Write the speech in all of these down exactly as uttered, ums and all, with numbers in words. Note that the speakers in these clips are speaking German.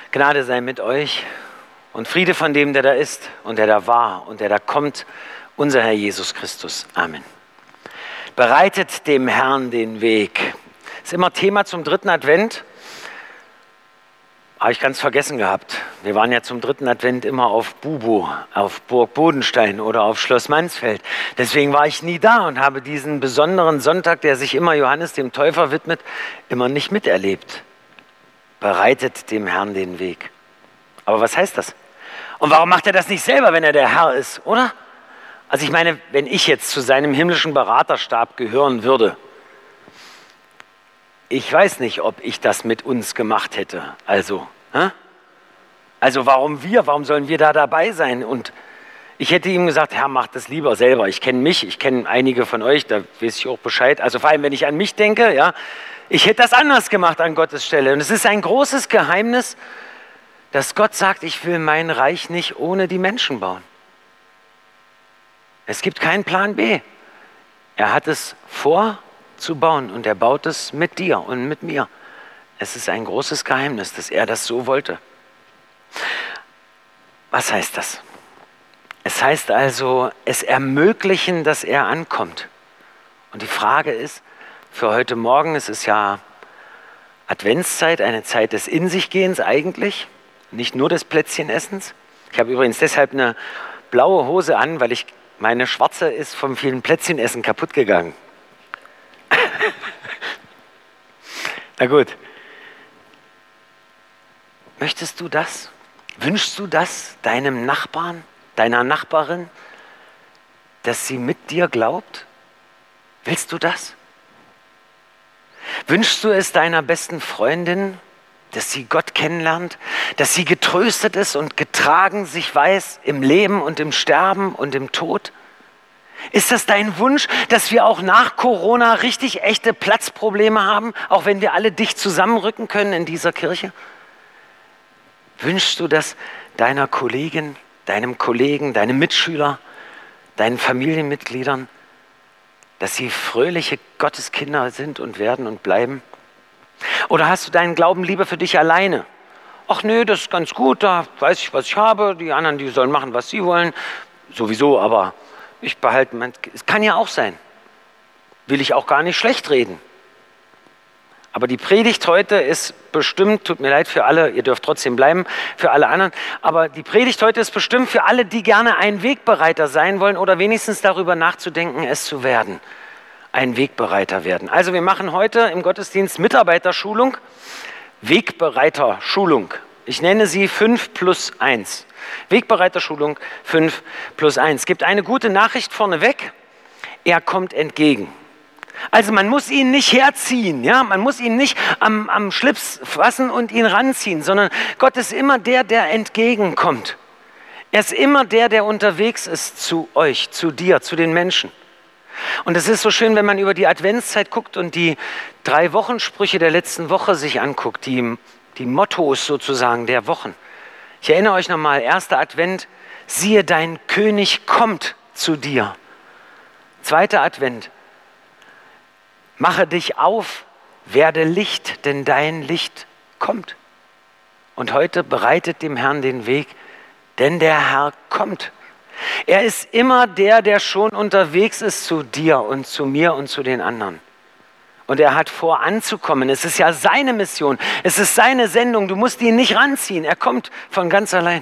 Gnade sei mit euch und Friede von dem, der da ist und der da war und der da kommt, unser Herr Jesus Christus. Amen. Bereitet dem Herrn den Weg. Ist immer Thema zum dritten Advent. Habe ich ganz vergessen gehabt. Wir waren ja zum dritten Advent immer auf Bubo, auf Burg Bodenstein oder auf Schloss Mansfeld. Deswegen war ich nie da und habe diesen besonderen Sonntag, der sich immer Johannes dem Täufer widmet, immer nicht miterlebt. Bereitet dem Herrn den Weg. Aber was heißt das? Und warum macht er das nicht selber, wenn er der Herr ist, oder? Also ich meine, wenn ich jetzt zu seinem himmlischen Beraterstab gehören würde, ich weiß nicht, ob ich das mit uns gemacht hätte. Also, hä? Also warum wir? Warum sollen wir da dabei sein? Und ich hätte ihm gesagt, Herr, mach das lieber selber. Ich kenne mich, ich kenne einige von euch, da weiß ich auch Bescheid. Also vor allem, wenn ich an mich denke, ja, ich hätte das anders gemacht an Gottes Stelle. Und es ist ein großes Geheimnis, dass Gott sagt, ich will mein Reich nicht ohne die Menschen bauen. Es gibt keinen Plan B. Er hat es vor zu bauen und er baut es mit dir und mit mir. Es ist ein großes Geheimnis, dass er das so wollte. Was heißt das? Es heißt also, es ermöglichen, dass er ankommt. Und die Frage ist, für heute Morgen, es ist ja Adventszeit, eine Zeit des In-sich-Gehens eigentlich, nicht nur des Plätzchenessens. Ich habe übrigens deshalb eine blaue Hose an, weil ich, meine schwarze ist vom vielen Plätzchenessen kaputt gegangen. Na gut. Möchtest du das? Wünschst du das deinem Nachbarn, deiner Nachbarin, dass sie mit dir glaubt? Willst du das? Wünschst du es deiner besten Freundin, dass sie Gott kennenlernt, dass sie getröstet ist und getragen sich weiß im Leben und im Sterben und im Tod? Ist das dein Wunsch, dass wir auch nach Corona richtig echte Platzprobleme haben, auch wenn wir alle dicht zusammenrücken können in dieser Kirche? Wünschst du das deiner Kollegin, deinem Kollegen, deinem Mitschüler, deinen Familienmitgliedern, dass sie fröhliche Gotteskinder sind und werden und bleiben? Oder hast du deinen Glauben lieber für dich alleine? Ach nö, das ist ganz gut, da weiß ich, was ich habe, die anderen, die sollen machen, was sie wollen. Sowieso, aber ich behalte mein, es kann ja auch sein. Will ich auch gar nicht schlecht reden. Aber die Predigt heute ist bestimmt, tut mir leid für alle, ihr dürft trotzdem bleiben, für alle anderen, aber die Predigt heute ist bestimmt für alle, die gerne ein Wegbereiter sein wollen oder wenigstens darüber nachzudenken, es zu werden. Ein Wegbereiter werden. Also wir machen heute im Gottesdienst Mitarbeiterschulung, Wegbereiterschulung. Ich nenne sie fünf plus eins. Wegbereiterschulung fünf plus eins. Es gibt eine gute Nachricht vorneweg, er kommt entgegen. Also man muss ihn nicht herziehen, ja? Man muss ihn nicht am, am Schlips fassen und ihn ranziehen, sondern Gott ist immer der, der entgegenkommt. Er ist immer der, der unterwegs ist zu euch, zu dir, zu den Menschen. Und es ist so schön, wenn man über die Adventszeit guckt und die drei Wochensprüche der letzten Woche sich anguckt, die, die Mottos sozusagen der Wochen. Ich erinnere euch nochmal, erster Advent, siehe, dein König kommt zu dir. Zweiter Advent, mache dich auf, werde Licht, denn dein Licht kommt. Und heute bereitet dem Herrn den Weg, denn der Herr kommt. Er ist immer der, der schon unterwegs ist zu dir und zu mir und zu den anderen. Und er hat vor, anzukommen. Es ist ja seine Mission, es ist seine Sendung. Du musst ihn nicht ranziehen, er kommt von ganz allein.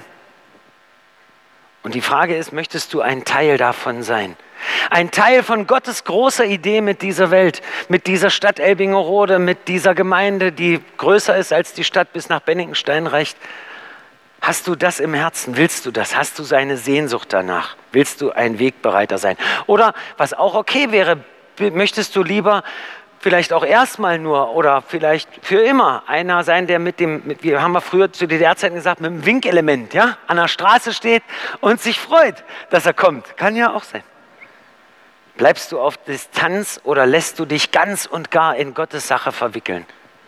Und die Frage ist, möchtest du ein Teil davon sein? Ein Teil von Gottes großer Idee mit dieser Welt, mit dieser Stadt Elbingerode, mit dieser Gemeinde, die größer ist als die Stadt bis nach Benningenstein reicht. Hast du das im Herzen? Willst du das? Hast du seine Sehnsucht danach? Willst du ein Wegbereiter sein? Oder was auch okay wäre, möchtest du lieber vielleicht auch erstmal nur oder vielleicht für immer einer sein, der mit dem, mit, wie haben wir früher zu D D R-Zeiten gesagt, mit dem Winkelement, ja, an der Straße steht und sich freut, dass er kommt. Kann ja auch sein. Bleibst du auf Distanz oder lässt du dich ganz und gar in Gottes Sache verwickeln?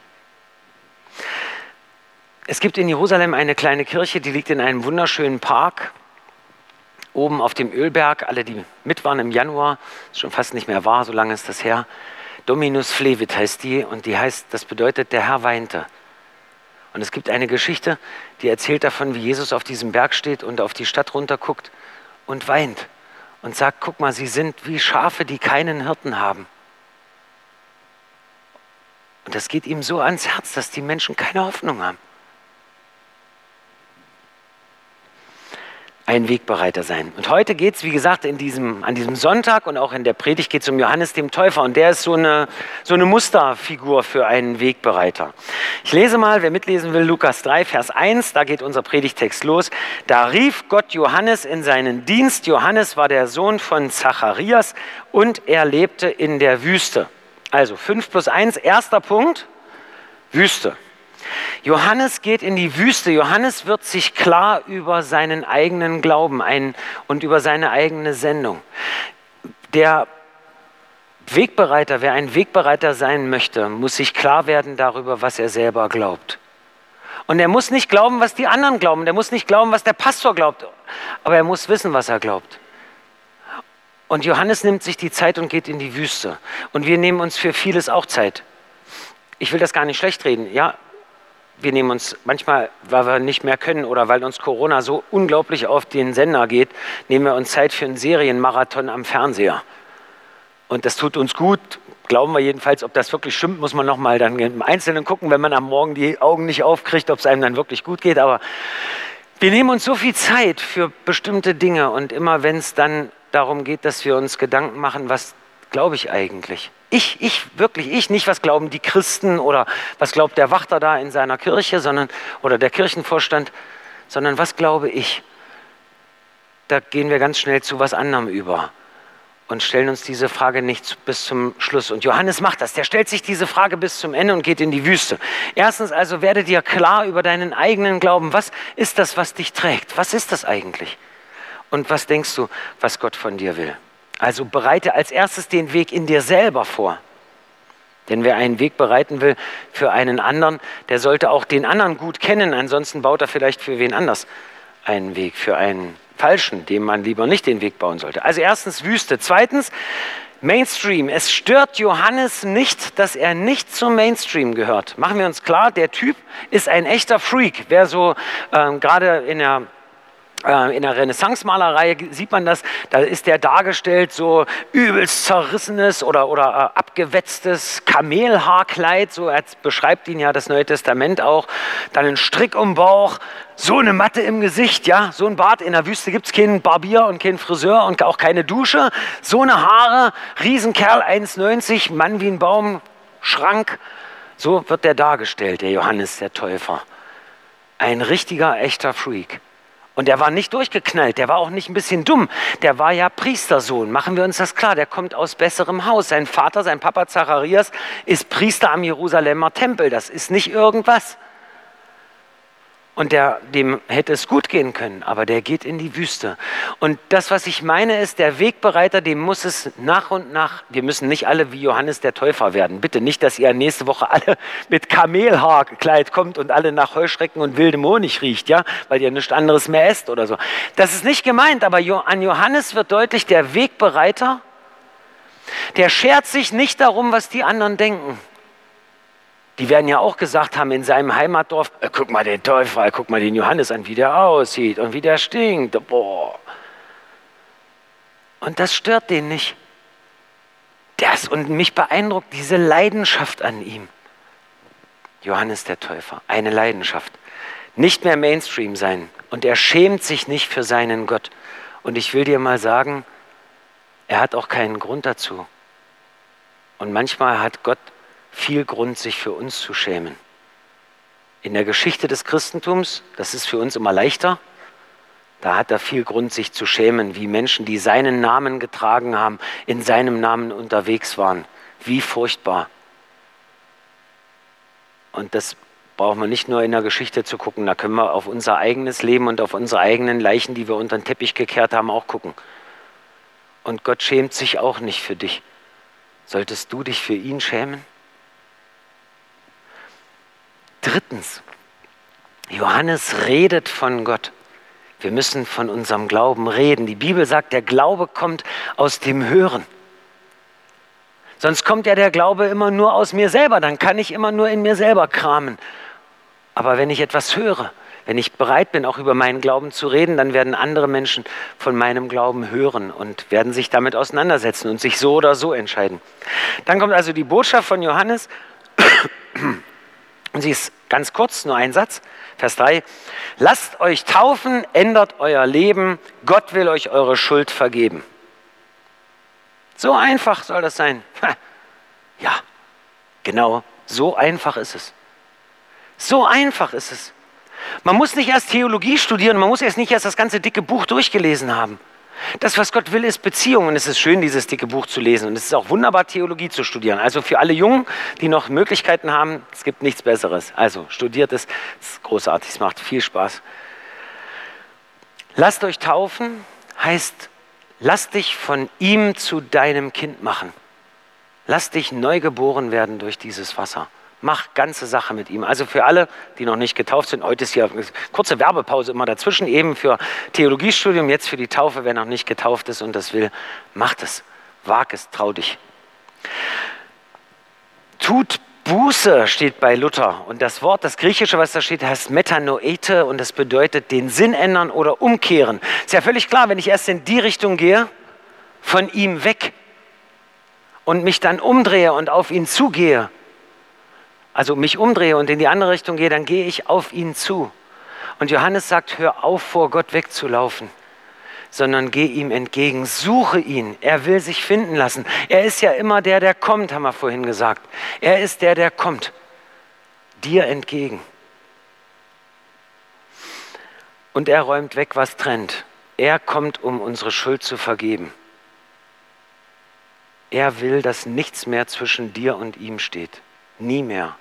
Es gibt in Jerusalem eine kleine Kirche, die liegt in einem wunderschönen Park, oben auf dem Ölberg. Alle, die mit waren im Januar, ist schon fast nicht mehr wahr, so lange ist das her. Dominus Flevit heißt die und die heißt, das bedeutet, der Herr weinte. Und es gibt eine Geschichte, die erzählt davon, wie Jesus auf diesem Berg steht und auf die Stadt runterguckt und weint und sagt, guck mal, sie sind wie Schafe, die keinen Hirten haben. Und das geht ihm so ans Herz, dass die Menschen keine Hoffnung haben. Ein Wegbereiter sein. Und heute geht es, wie gesagt, in diesem, an diesem Sonntag und auch in der Predigt geht es um Johannes dem Täufer. Und der ist so eine, so eine Musterfigur für einen Wegbereiter. Ich lese mal, wer mitlesen will, Lukas drei, Vers eins, da geht unser Predigtext los. Da rief Gott Johannes in seinen Dienst. Johannes war der Sohn von Zacharias und er lebte in der Wüste. Also fünf plus eins, erster Punkt, Wüste. Johannes geht in die Wüste. Johannes wird sich klar über seinen eigenen Glauben ein und über seine eigene Sendung. Der Wegbereiter, wer ein Wegbereiter sein möchte, muss sich klar werden darüber, was er selber glaubt. Und er muss nicht glauben, was die anderen glauben. Der muss nicht glauben, was der Pastor glaubt. Aber er muss wissen, was er glaubt. Und Johannes nimmt sich die Zeit und geht in die Wüste. Und wir nehmen uns für vieles auch Zeit. Ich will das gar nicht schlecht reden. Ja, wir nehmen uns manchmal, weil wir nicht mehr können oder weil uns Corona so unglaublich auf den Sender geht, nehmen wir uns Zeit für einen Serienmarathon am Fernseher. Und das tut uns gut, glauben wir jedenfalls. Ob das wirklich stimmt, muss man nochmal dann im Einzelnen gucken, wenn man am Morgen die Augen nicht aufkriegt, ob es einem dann wirklich gut geht. Aber wir nehmen uns so viel Zeit für bestimmte Dinge und immer wenn es dann darum geht, dass wir uns Gedanken machen, was glaube ich eigentlich? Ich, ich, wirklich ich, nicht was glauben die Christen oder was glaubt der Wachter da in seiner Kirche, sondern oder der Kirchenvorstand, sondern was glaube ich? Da gehen wir ganz schnell zu was anderem über und stellen uns diese Frage nicht bis zum Schluss. Und Johannes macht das, der stellt sich diese Frage bis zum Ende und geht in die Wüste. Erstens also, werde dir klar über deinen eigenen Glauben. Was ist das, was dich trägt? Was ist das eigentlich? Und was denkst du, was Gott von dir will? Also bereite als erstes den Weg in dir selber vor. Denn wer einen Weg bereiten will für einen anderen, der sollte auch den anderen gut kennen. Ansonsten baut er vielleicht für wen anders einen Weg, für einen falschen, dem man lieber nicht den Weg bauen sollte. Also erstens Wüste. Zweitens Mainstream. Es stört Johannes nicht, dass er nicht zum Mainstream gehört. Machen wir uns klar, der Typ ist ein echter Freak. Wer so ähm, gerade in der In der Renaissance-Malerei sieht man das, da ist der dargestellt, so übelst zerrissenes oder, oder äh, abgewetztes Kamelhaarkleid, so als beschreibt ihn ja das Neue Testament auch, dann ein Strick um den Bauch, so eine Matte im Gesicht, ja, so ein Bart, in der Wüste gibt es keinen Barbier und keinen Friseur und auch keine Dusche, so eine Haare, Riesenkerl, eins neunzig, Mann wie ein Baum, Schrank, so wird der dargestellt, der Johannes der Täufer. Ein richtiger, echter Freak. Und der war nicht durchgeknallt, der war auch nicht ein bisschen dumm. Der war ja Priestersohn, machen wir uns das klar. Der kommt aus besserem Haus. Sein Vater, sein Papa Zacharias, ist Priester am Jerusalemer Tempel. Das ist nicht irgendwas. Und der, dem hätte es gut gehen können, aber der geht in die Wüste. Und das, was ich meine, ist, der Wegbereiter, dem muss es nach und nach, wir müssen nicht alle wie Johannes der Täufer werden. Bitte nicht, dass ihr nächste Woche alle mit Kamelhaarkleid kommt und alle nach Heuschrecken und wildem Honig riecht, ja, weil ihr nichts anderes mehr esst oder so. Das ist nicht gemeint, aber an Johannes wird deutlich, der Wegbereiter, der schert sich nicht darum, was die anderen denken. Die werden ja auch gesagt haben in seinem Heimatdorf, äh, guck mal den Täufer, guck mal den Johannes an, wie der aussieht und wie der stinkt. Boah. Und das stört den nicht. Das und mich beeindruckt diese Leidenschaft an ihm. Johannes der Täufer, eine Leidenschaft. Nicht mehr Mainstream sein. Und er schämt sich nicht für seinen Gott. Und ich will dir mal sagen, er hat auch keinen Grund dazu. Und manchmal hat Gott viel Grund, sich für uns zu schämen. In der Geschichte des Christentums, das ist für uns immer leichter, da hat er viel Grund, sich zu schämen, wie Menschen, die seinen Namen getragen haben, in seinem Namen unterwegs waren. Wie furchtbar. Und das brauchen wir nicht nur in der Geschichte zu gucken, da können wir auf unser eigenes Leben und auf unsere eigenen Leichen, die wir unter den Teppich gekehrt haben, auch gucken. Und Gott schämt sich auch nicht für dich. Solltest du dich für ihn schämen? Drittens, Johannes redet von Gott. Wir müssen von unserem Glauben reden. Die Bibel sagt, der Glaube kommt aus dem Hören. Sonst kommt ja der Glaube immer nur aus mir selber. Dann kann ich immer nur in mir selber kramen. Aber wenn ich etwas höre, wenn ich bereit bin, auch über meinen Glauben zu reden, dann werden andere Menschen von meinem Glauben hören und werden sich damit auseinandersetzen und sich so oder so entscheiden. Dann kommt also die Botschaft von Johannes. Und sie ist ganz kurz, nur ein Satz, Vers drei. Lasst euch taufen, ändert euer Leben, Gott will euch eure Schuld vergeben. So einfach soll das sein. Ja, genau, so einfach ist es. So einfach ist es. Man muss nicht erst Theologie studieren, man muss erst nicht erst das ganze dicke Buch durchgelesen haben. Das, was Gott will, ist Beziehung. Und es ist schön, dieses dicke Buch zu lesen. Und es ist auch wunderbar, Theologie zu studieren. Also für alle Jungen, die noch Möglichkeiten haben, es gibt nichts Besseres. Also studiert es, es ist großartig, es macht viel Spaß. Lasst euch taufen, heißt, lass dich von ihm zu deinem Kind machen. Lass dich neu geboren werden durch dieses Wasser. Mach ganze Sache mit ihm. Also für alle, die noch nicht getauft sind, heute ist hier eine kurze Werbepause immer dazwischen, eben für Theologiestudium, jetzt für die Taufe, wer noch nicht getauft ist und das will, macht es, wag es, trau dich. Tut Buße steht bei Luther und das Wort, das Griechische, was da steht, heißt Metanoete und das bedeutet den Sinn ändern oder umkehren. Ist ja völlig klar, wenn ich erst in die Richtung gehe, von ihm weg und mich dann umdrehe und auf ihn zugehe, also mich umdrehe und in die andere Richtung gehe, dann gehe ich auf ihn zu. Und Johannes sagt, hör auf, vor Gott wegzulaufen, sondern geh ihm entgegen, suche ihn. Er will sich finden lassen. Er ist ja immer der, der kommt, haben wir vorhin gesagt. Er ist der, der kommt, dir entgegen. Und er räumt weg, was trennt. Er kommt, um unsere Schuld zu vergeben. Er will, dass nichts mehr zwischen dir und ihm steht. Nie mehr.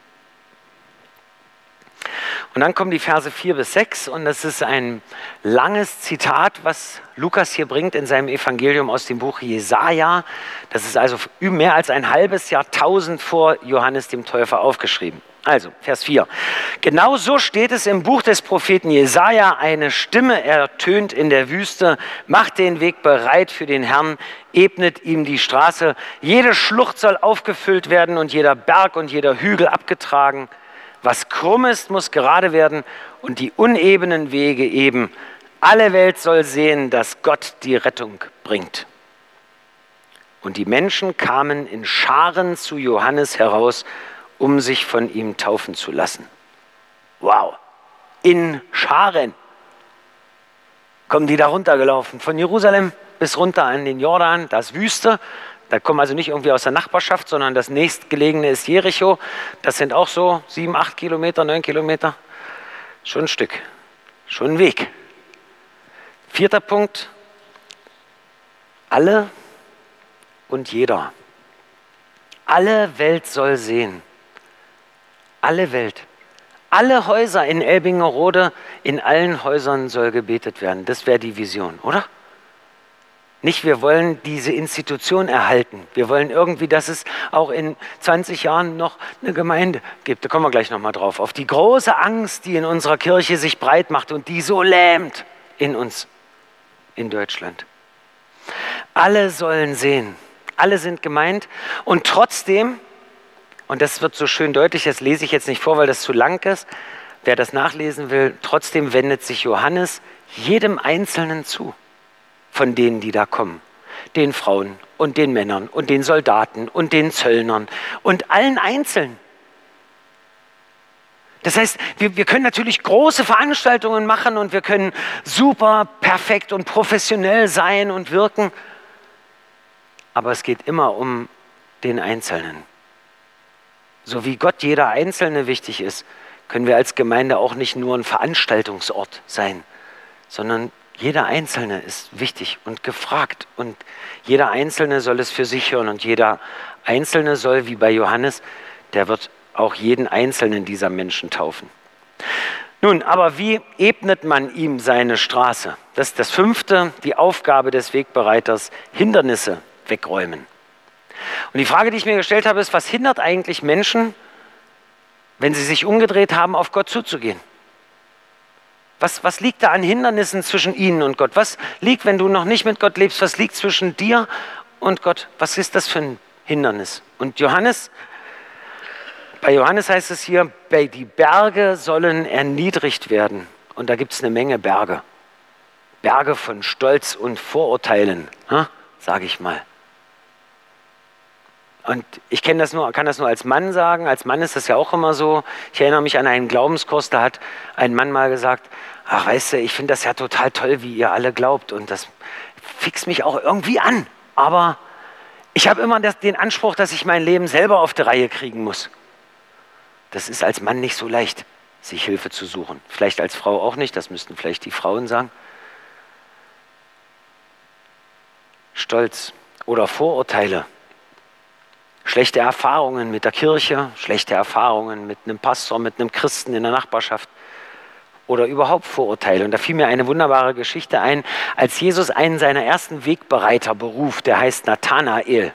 Und dann kommen die Verse vier bis sechs und das ist ein langes Zitat, was Lukas hier bringt in seinem Evangelium aus dem Buch Jesaja. Das ist also mehr als ein halbes Jahrtausend vor Johannes dem Täufer aufgeschrieben. Also, Vers vier. Genau so steht es im Buch des Propheten Jesaja, eine Stimme ertönt in der Wüste, macht den Weg bereit für den Herrn, ebnet ihm die Straße. Jede Schlucht soll aufgefüllt werden und jeder Berg und jeder Hügel abgetragen. Was krumm ist, muss gerade werden und die unebenen Wege eben. Alle Welt soll sehen, dass Gott die Rettung bringt. Und die Menschen kamen in Scharen zu Johannes heraus, um sich von ihm taufen zu lassen. Wow, in Scharen kommen die da runtergelaufen, von Jerusalem bis runter an den Jordan, das Wüste. Da kommen also nicht irgendwie aus der Nachbarschaft, sondern das nächstgelegene ist Jericho. Das sind auch so sieben, acht Kilometer, neun Kilometer. Schon ein Stück, schon ein Weg. Vierter Punkt, alle und jeder. Alle Welt soll sehen. Alle Welt. Alle Häuser in Elbingerode, in allen Häusern soll gebetet werden. Das wäre die Vision, oder? Nicht, wir wollen diese Institution erhalten. Wir wollen irgendwie, dass es auch in zwanzig Jahren noch eine Gemeinde gibt. Da kommen wir gleich nochmal drauf. Auf die große Angst, die in unserer Kirche sich breit macht und die so lähmt in uns, in Deutschland. Alle sollen sehen. Alle sind gemeint. Und trotzdem, und das wird so schön deutlich, das lese ich jetzt nicht vor, weil das zu lang ist. Wer das nachlesen will, trotzdem wendet sich Johannes jedem Einzelnen zu. Von denen, die da kommen, den Frauen und den Männern und den Soldaten und den Zöllnern und allen Einzelnen. Das heißt, wir, wir können natürlich große Veranstaltungen machen und wir können super, perfekt und professionell sein und wirken, aber es geht immer um den Einzelnen. So wie Gott jeder Einzelne wichtig ist, können wir als Gemeinde auch nicht nur ein Veranstaltungsort sein, sondern jeder Einzelne ist wichtig und gefragt und jeder Einzelne soll es für sich hören und jeder Einzelne soll, wie bei Johannes, der wird auch jeden Einzelnen dieser Menschen taufen. Nun, aber wie ebnet man ihm seine Straße? Das ist das Fünfte, die Aufgabe des Wegbereiters, Hindernisse wegräumen. Und die Frage, die ich mir gestellt habe, ist, was hindert eigentlich Menschen, wenn sie sich umgedreht haben, auf Gott zuzugehen? Was, was liegt da an Hindernissen zwischen ihnen und Gott? Was liegt, wenn du noch nicht mit Gott lebst, was liegt zwischen dir und Gott? Was ist das für ein Hindernis? Und Johannes Bei Johannes heißt es hier, die Berge sollen erniedrigt werden. Und da gibt es eine Menge Berge. Berge von Stolz und Vorurteilen, sage ich mal. Und ich kenn das nur, kann das nur als Mann sagen. Als Mann ist das ja auch immer so. Ich erinnere mich an einen Glaubenskurs, da hat ein Mann mal gesagt, ach weißt du, ich finde das ja total toll, wie ihr alle glaubt. Und das fixt mich auch irgendwie an. Aber ich habe immer das, den Anspruch, dass ich mein Leben selber auf die Reihe kriegen muss. Das ist als Mann nicht so leicht, sich Hilfe zu suchen. Vielleicht als Frau auch nicht, das müssten vielleicht die Frauen sagen. Stolz oder Vorurteile. Schlechte Erfahrungen mit der Kirche, schlechte Erfahrungen mit einem Pastor, mit einem Christen in der Nachbarschaft oder überhaupt Vorurteile. Und da fiel mir eine wunderbare Geschichte ein, als Jesus einen seiner ersten Wegbereiter beruft, der heißt Nathanael.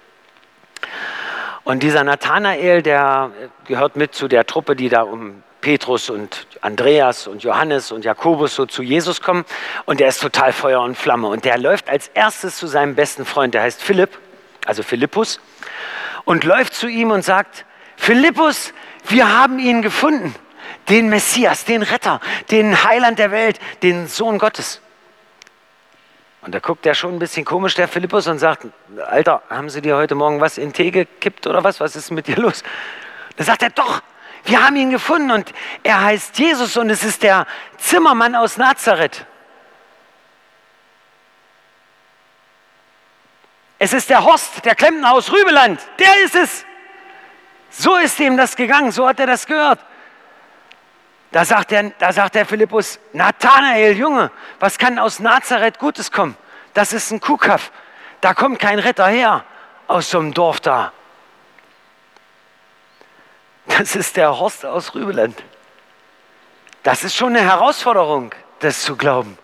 Und dieser Nathanael, der gehört mit zu der Truppe, die da um Petrus und Andreas und Johannes und Jakobus so zu Jesus kommen. Und der ist total Feuer und Flamme. Und der läuft als erstes zu seinem besten Freund, der heißt Philipp, also Philippus, und läuft zu ihm und sagt, Philippus, wir haben ihn gefunden, den Messias, den Retter, den Heiland der Welt, den Sohn Gottes. Und da guckt er schon ein bisschen komisch, der Philippus, und sagt, Alter, haben sie dir heute Morgen was in den Tee gekippt oder was? Was ist mit dir los? Da sagt er, doch, wir haben ihn gefunden und er heißt Jesus und es ist der Zimmermann aus Nazareth. Es ist der Horst, der Klempner aus Rübeland, der ist es. So ist ihm das gegangen, so hat er das gehört. Da sagt der, da sagt der Philippus, Nathanael, Junge, was kann aus Nazareth Gutes kommen? Das ist ein Kuhkaff, da kommt kein Retter her aus so einem Dorf da. Das ist der Horst aus Rübeland. Das ist schon eine Herausforderung, das zu glauben.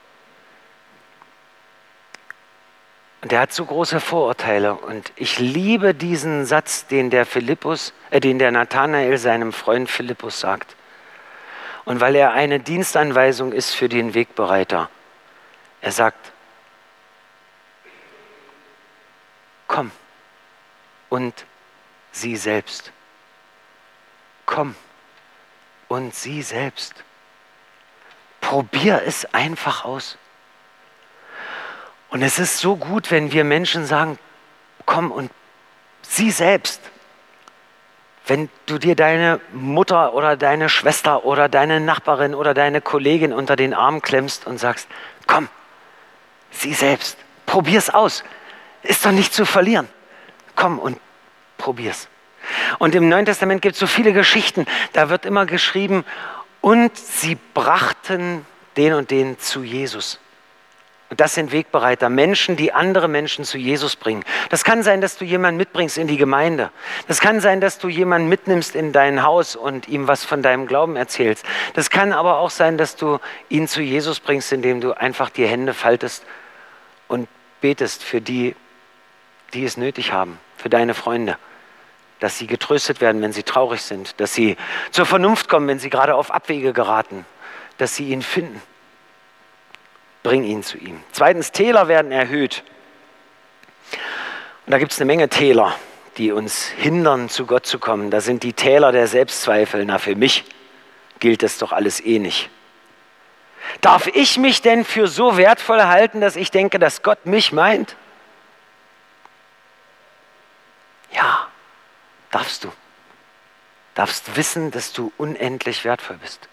Und er hat so große Vorurteile. Und ich liebe diesen Satz, den der Philippus, äh, den der Nathanael seinem Freund Philippus sagt. Und weil er eine Dienstanweisung ist für den Wegbereiter. Er sagt, komm und sieh selbst. Komm und sieh selbst. Probier es einfach aus. Und es ist so gut, wenn wir Menschen sagen, komm und sieh selbst. Wenn du dir deine Mutter oder deine Schwester oder deine Nachbarin oder deine Kollegin unter den Arm klemmst und sagst, komm, sieh selbst, probier's aus. Ist doch nicht zu verlieren. Komm und probier's. Und im Neuen Testament gibt es so viele Geschichten, da wird immer geschrieben, und sie brachten den und den zu Jesus. Und das sind Wegbereiter, Menschen, die andere Menschen zu Jesus bringen. Das kann sein, dass du jemanden mitbringst in die Gemeinde. Das kann sein, dass du jemanden mitnimmst in dein Haus und ihm was von deinem Glauben erzählst. Das kann aber auch sein, dass du ihn zu Jesus bringst, indem du einfach die Hände faltest und betest für die, die es nötig haben, für deine Freunde. Dass sie getröstet werden, wenn sie traurig sind. Dass sie zur Vernunft kommen, wenn sie gerade auf Abwege geraten. Dass sie ihn finden. Bring ihn zu ihm. Zweitens, Täler werden erhöht. Und da gibt es eine Menge Täler, die uns hindern, zu Gott zu kommen. Da sind die Täler der Selbstzweifel. Na, für mich gilt das doch alles eh nicht. Darf ich mich denn für so wertvoll halten, dass ich denke, dass Gott mich meint? Ja, darfst du. Darfst wissen, dass du unendlich wertvoll bist.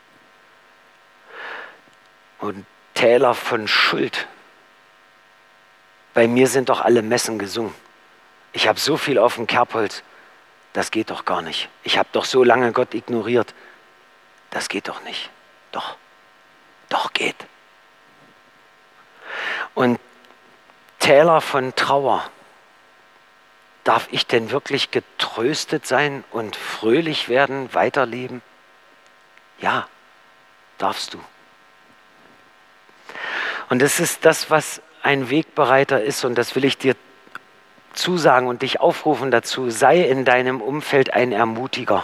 Und Täler von Schuld. Bei mir sind doch alle Messen gesungen. Ich habe so viel auf dem Kerbholz. Das geht doch gar nicht. Ich habe doch so lange Gott ignoriert. Das geht doch nicht. Doch. Doch geht. Und Täler von Trauer. Darf ich denn wirklich getröstet sein und fröhlich werden, weiterleben? Ja, darfst du. Und das ist das, was ein Wegbereiter ist, und das will ich dir zusagen und dich aufrufen dazu. Sei in deinem Umfeld ein Ermutiger.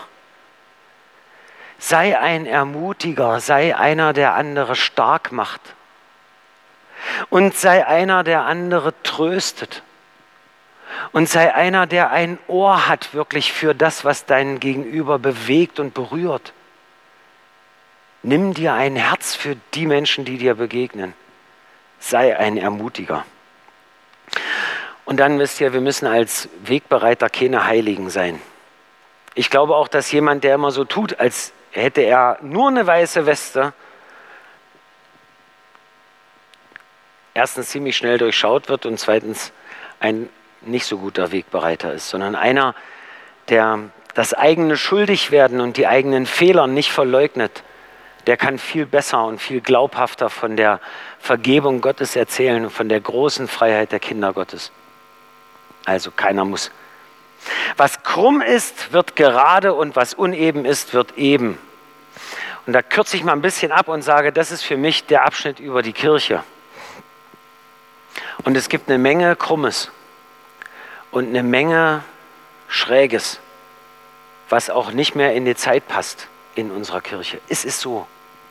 Sei ein Ermutiger, sei einer, der andere stark macht. Und sei einer, der andere tröstet. Und sei einer, der ein Ohr hat wirklich für das, was dein Gegenüber bewegt und berührt. Nimm dir ein Herz für die Menschen, die dir begegnen. Sei ein Ermutiger. Und dann wisst ihr, wir müssen als Wegbereiter keine Heiligen sein. Ich glaube auch, dass jemand, der immer so tut, als hätte er nur eine weiße Weste, erstens ziemlich schnell durchschaut wird und zweitens ein nicht so guter Wegbereiter ist, sondern einer, der das eigene Schuldigwerden und die eigenen Fehler nicht verleugnet, der kann viel besser und viel glaubhafter von der Vergebung Gottes erzählen und von der großen Freiheit der Kinder Gottes. Also keiner muss. Was krumm ist, wird gerade und was uneben ist, wird eben. Und da kürze ich mal ein bisschen ab und sage, das ist für mich der Abschnitt über die Kirche. Und es gibt eine Menge Krummes und eine Menge Schräges, was auch nicht mehr in die Zeit passt in unserer Kirche. Es ist so.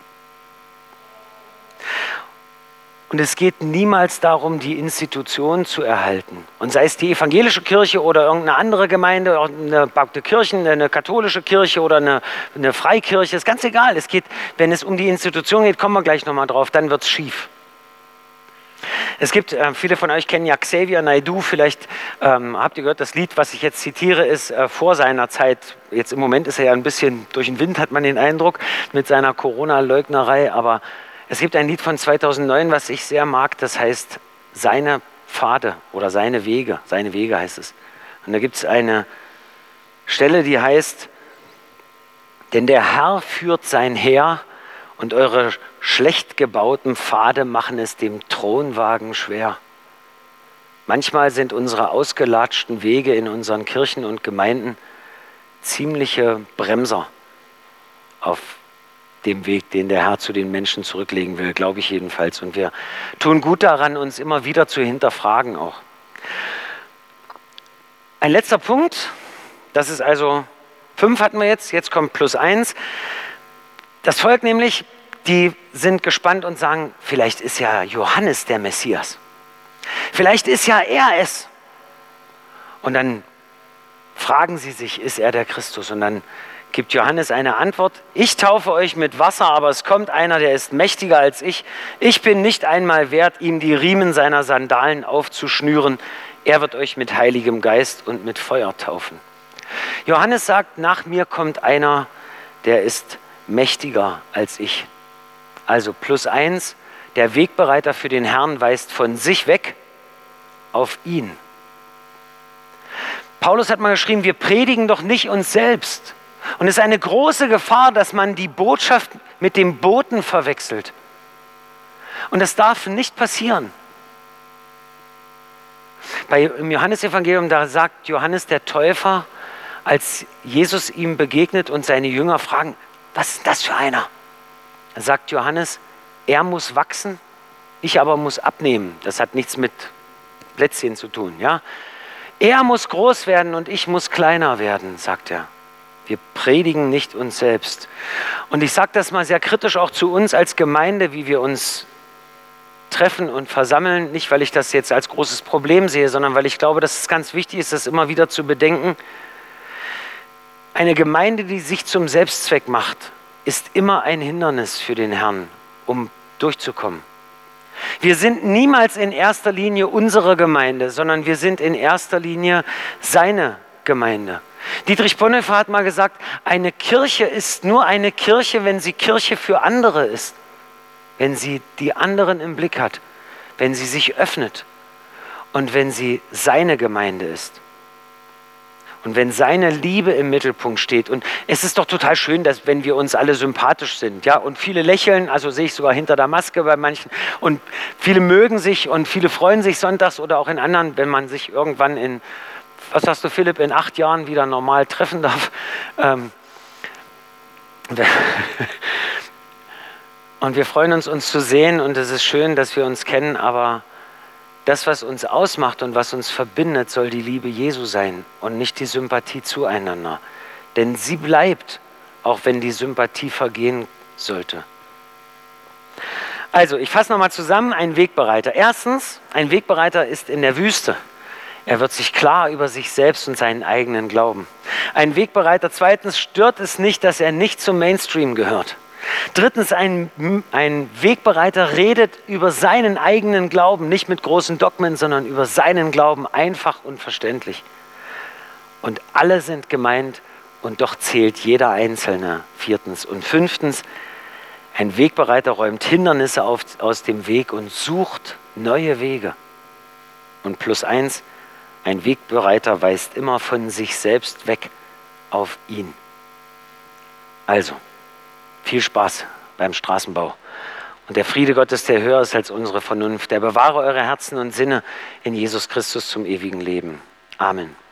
Und es geht niemals darum, die Institution zu erhalten. Und sei es die evangelische Kirche oder irgendeine andere Gemeinde, eine Kirche, eine katholische Kirche oder eine, eine Freikirche, ist ganz egal. Es geht, wenn es um die Institution geht, kommen wir gleich nochmal drauf, dann wird es schief. Es gibt, äh, viele von euch kennen ja Xavier Naidoo, vielleicht ähm, habt ihr gehört, das Lied, was ich jetzt zitiere, ist äh, vor seiner Zeit. Jetzt im Moment ist er ja ein bisschen durch den Wind, hat man den Eindruck, mit seiner Corona-Leugnerei, aber es gibt ein Lied von zweitausendneun, was ich sehr mag, das heißt Seine Pfade oder Seine Wege, Seine Wege heißt es. Und da gibt es eine Stelle, die heißt, denn der Herr führt sein Heer und eure schlecht gebauten Pfade machen es dem Thronwagen schwer. Manchmal sind unsere ausgelatschten Wege in unseren Kirchen und Gemeinden ziemliche Bremser auf dem Weg, den der Herr zu den Menschen zurücklegen will, glaube ich jedenfalls. Und wir tun gut daran, uns immer wieder zu hinterfragen auch. Ein letzter Punkt, das ist also fünf hatten wir jetzt, jetzt kommt plus eins. Das Volk nämlich, die sind gespannt und sagen, vielleicht ist ja Johannes der Messias. Vielleicht ist ja er es. Und dann fragen sie sich, ist er der Christus? Und dann gibt Johannes eine Antwort, ich taufe euch mit Wasser, aber es kommt einer, der ist mächtiger als ich. Ich bin nicht einmal wert, ihm die Riemen seiner Sandalen aufzuschnüren. Er wird euch mit Heiligem Geist und mit Feuer taufen. Johannes sagt, nach mir kommt einer, der ist mächtiger als ich. Also plus eins, der Wegbereiter für den Herrn weist von sich weg auf ihn. Paulus hat mal geschrieben, wir predigen doch nicht uns selbst. Und es ist eine große Gefahr, dass man die Botschaft mit dem Boten verwechselt. Und das darf nicht passieren. Bei, im Johannesevangelium, da sagt Johannes der Täufer, als Jesus ihm begegnet und seine Jünger fragen, was ist das für einer? Da sagt Johannes, er muss wachsen, ich aber muss abnehmen. Das hat nichts mit Plätzchen zu tun. Ja? Er muss groß werden und ich muss kleiner werden, sagt er. Wir predigen nicht uns selbst. Und ich sage das mal sehr kritisch auch zu uns als Gemeinde, wie wir uns treffen und versammeln. Nicht, weil ich das jetzt als großes Problem sehe, sondern weil ich glaube, dass es ganz wichtig ist, das immer wieder zu bedenken. Eine Gemeinde, die sich zum Selbstzweck macht, ist immer ein Hindernis für den Herrn, um durchzukommen. Wir sind niemals in erster Linie unsere Gemeinde, sondern wir sind in erster Linie seine Gemeinde. Dietrich Bonhoeffer hat mal gesagt, eine Kirche ist nur eine Kirche, wenn sie Kirche für andere ist, wenn sie die anderen im Blick hat, wenn sie sich öffnet und wenn sie seine Gemeinde ist. Und wenn seine Liebe im Mittelpunkt steht. Und es ist doch total schön, dass wenn wir uns alle sympathisch sind, ja, und viele lächeln, also sehe ich sogar hinter der Maske bei manchen, und viele mögen sich und viele freuen sich sonntags oder auch in anderen, wenn man sich irgendwann in, was sagst du Philipp, in acht Jahren wieder normal treffen darf. Ähm, und wir freuen uns, uns zu sehen, und es ist schön, dass wir uns kennen, aber das, was uns ausmacht und was uns verbindet, soll die Liebe Jesu sein und nicht die Sympathie zueinander. Denn sie bleibt, auch wenn die Sympathie vergehen sollte. Also, ich fasse nochmal zusammen, ein Wegbereiter. Erstens, ein Wegbereiter ist in der Wüste. Er wird sich klar über sich selbst und seinen eigenen glauben. Ein Wegbereiter, zweitens, stört es nicht, dass er nicht zum Mainstream gehört. Drittens, ein, ein Wegbereiter redet über seinen eigenen Glauben, nicht mit großen Dogmen, sondern über seinen Glauben, einfach und verständlich. Und alle sind gemeint und doch zählt jeder Einzelne. Viertens und fünftens, ein Wegbereiter räumt Hindernisse auf, aus dem Weg und sucht neue Wege. Und plus eins, ein Wegbereiter weist immer von sich selbst weg auf ihn. Also, viel Spaß beim Straßenbau. Und der Friede Gottes, der höher ist als unsere Vernunft, der bewahre eure Herzen und Sinne in Jesus Christus zum ewigen Leben. Amen.